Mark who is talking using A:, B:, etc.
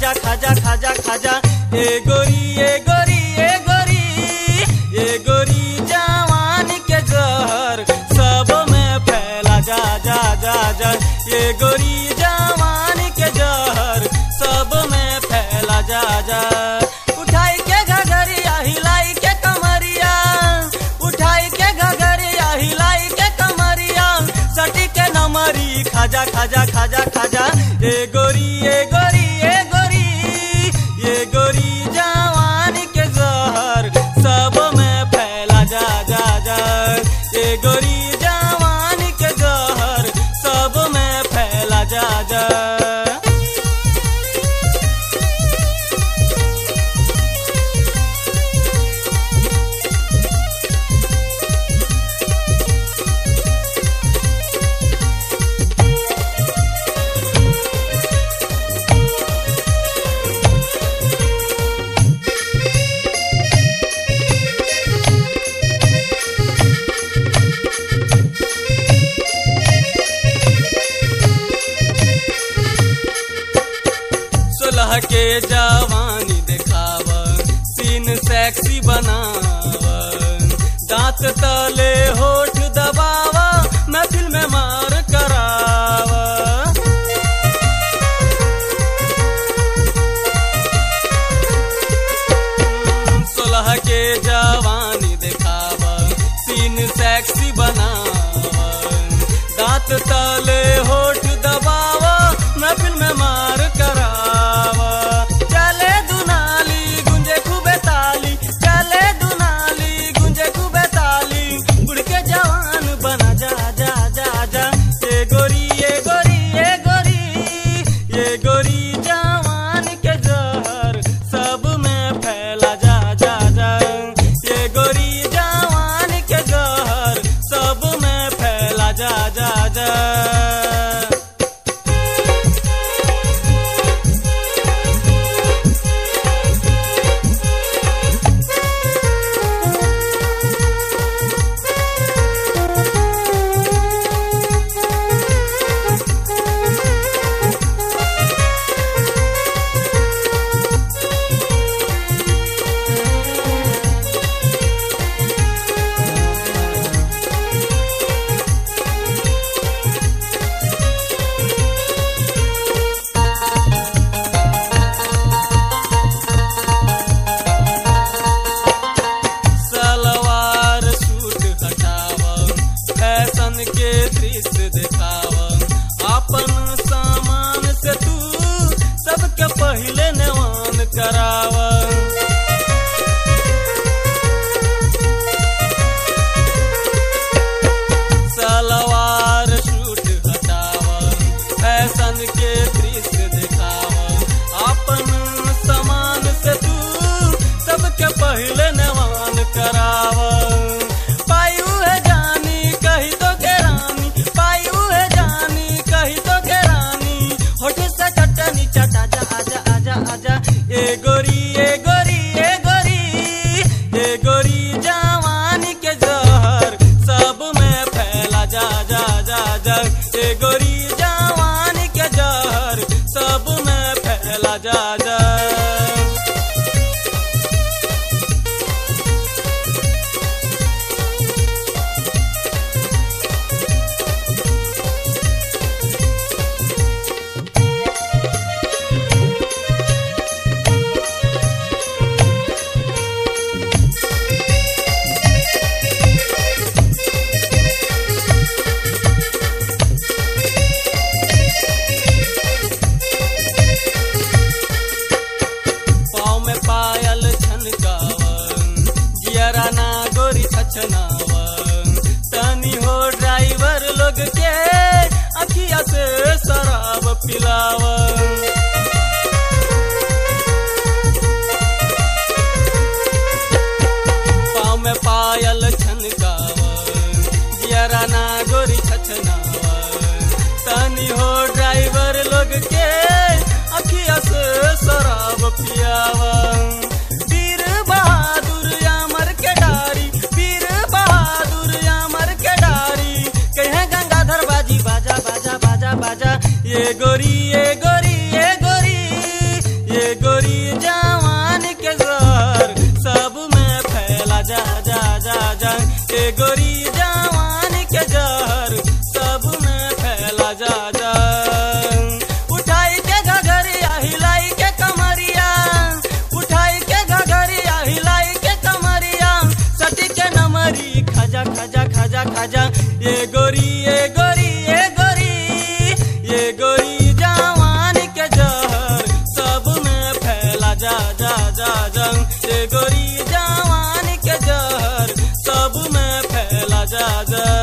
A: खाजा खाजा खाजा खाजा ए गोरी ए गोरी ए गोरी ए गोरी जवानी के जहर सब में फैला जा जा जा जा ये गोरी जवानी के जहर सब में फैला जा जा उठाई के घघरिया हिलाई के कमरिया उठाई के घघरिया हिलाई के कमरिया सटी के नमरी खाजा खाजा खाजा खाजा ए गोरी ए गोरी ए गोरी ये गोरी जवानी के जहर सब में फैला जा जा जा ये गोरी जवानी के जहर सब में फैला जा जा सोलह के जवानी देखाव सीन सेक्सी बनाव दांत तले होठ दबाव महफिल में मार कराव सोलह के जवानी देखाव सीन सेक्सी बनाव दांत तले होठ दबाव महफिल में मार कराव चले दुनाली गुंजे खूबे ताली चले दुनाली गुंजे खूबे ताली उड़ के जवान बना जा जा जा जा ये गोरी ये गोरी ये गोरी ये गोरी जवान के जहर सब में फैला जा जा जा ये गोरी जवान के जहर सब में फैला जा जा जा सलवार सूट हटाव फैशन के दृश्य दिखाव अपन सामान से तू सबके पहले नेवान कराव सलवार सूट हटाव फैशन के दृश्य दिखाव अपन सामान से तू सबके पहले नेवान कराव पायू है जानी कही तो के रानी पायू है जानी कही तो के रानी होठ से चटनी चटा जा आजा आजा आजा ए गोरी ए गोरी ए गोरी ए गोरी जवानी के जहर सब में फैला जा जा जा जा ए गोरी जवानी के जहर सब में फैला जा जा पाँव में पायल छनकावन जियरा ना गोरी छछनावन तनी हो ड्राइवर लोग के अखिया से शराब पिलावन पाँव में पायल छनकावन जियरा ना गोरी छछनावन तनी हो ड्राइवर लोग के अखिया से शराब पियावन वीर बहादुर यामर के डारी वीर बहादुर यामर के डारी कहे गंगाधर बाजी बाजा बाजा बाजा बाजा ये गोरी ये गोरी ये गोरी ये गोरी जवान के जहर सब में फैला जा जा।